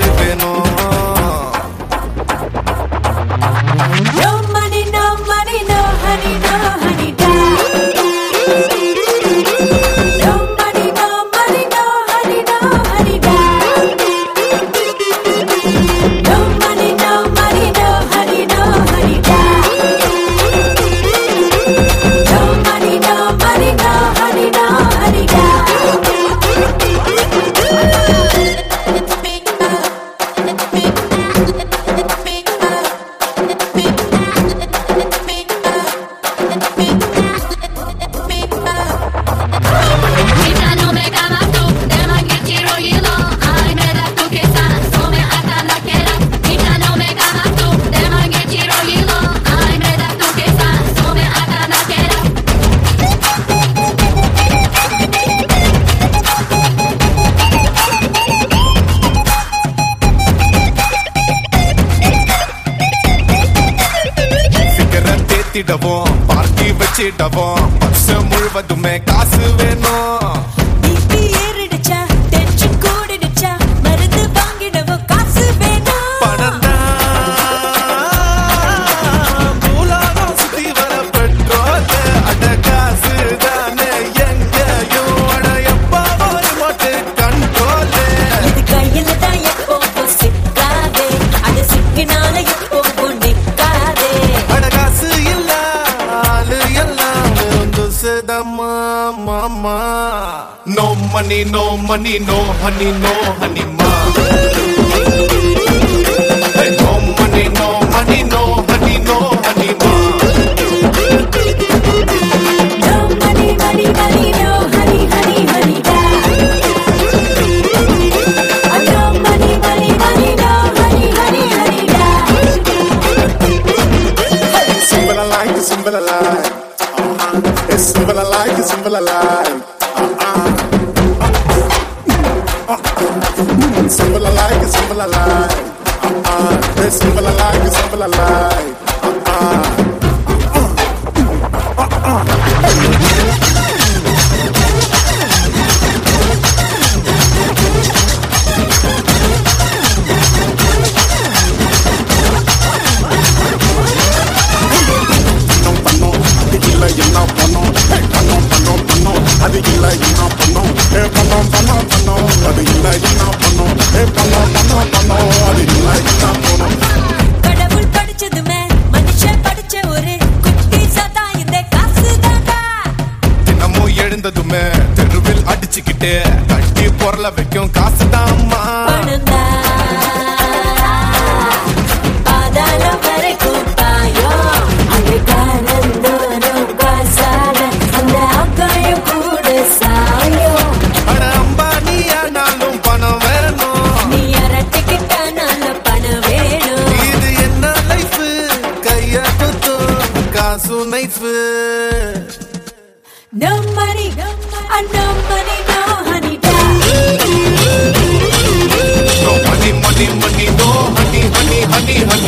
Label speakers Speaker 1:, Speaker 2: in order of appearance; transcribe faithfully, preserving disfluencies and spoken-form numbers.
Speaker 1: வேணும்.
Speaker 2: No money, no money, no honey, no honey da. No money, no money, no honey, no honey da. No money, no money, no honey, no honey da. No money, no money, no honey, no honey da.
Speaker 1: திடவும் party வச்சிடவும் வருஷம் முழுவதுமே காசு வேணும்.
Speaker 2: BP ஏறிடுச்சா tension கூடிடுச்சா மருந்து வாங்கிடவும் காசு வேணும்.
Speaker 1: பணந்தா மூலாகம் சுத்தி வர பெட்ரோல் அட காசு தானே எங்கேயும் அட எப்பா ஒரு மொட்டு கண்ட்ரோல்.
Speaker 2: இது கையில தான் எப்போ சிக்காதே அது சிக்கினால எப்போ நிக்காதே.
Speaker 1: அட காசு இல்ல ஆளு எல்லாம் துசுதம்மா மாமா. No money, no money, no honey, no honey ma. Hey, no money, no money, no honey, no honey ma.
Speaker 2: No money, money, money, no honey, honey, honey da. No money, money, money, no honey, honey, honey da.
Speaker 3: Simple I like it, simple I like. Uh-uh. It's simple I like it, simple I like. Uh-uh. Uh-uh. Simple I like it, simple I like. Uh-uh. It's simple I like it, simple I like. Uh-uh. அது இல்ல என்ன பண்ணோம் ஏ பண்ணோம் பண்ணோம் பண்ணோம் அது இல்ல என்ன பண்ணோம் ஏ பண்ணோம் பண்ணோம் பண்ணோம் அது இல்ல என்ன பண்ணோம்.
Speaker 2: கடவுள் படிச்சதுமே மனுஷன் படிச்ச ஒரு குட்டி சதா இந்த காசு தாண்டா.
Speaker 1: தினமும் எழுந்ததுமே தெருவில் அடிச்சுக்கிட்டு கட்டி பொருள வைக்கும் காசு தாம்மா.
Speaker 2: பணந்தா பாதாளம் வரைக்கும் பாயும் அது காலந்தோறும் காசாக அந்த ஆகாயம் கூட சாயும்.
Speaker 1: அட அம்பானியானாலும் பணம் வேணும்.
Speaker 2: நீ அரட்டிக்கிட்டானால பணம் வேணும்.
Speaker 1: இது என்ன லைஃப் கைய குத்தும் காசு knife.
Speaker 2: No money, no money, no honey da.
Speaker 1: No money, money, money, no honey, honey, honey, honey.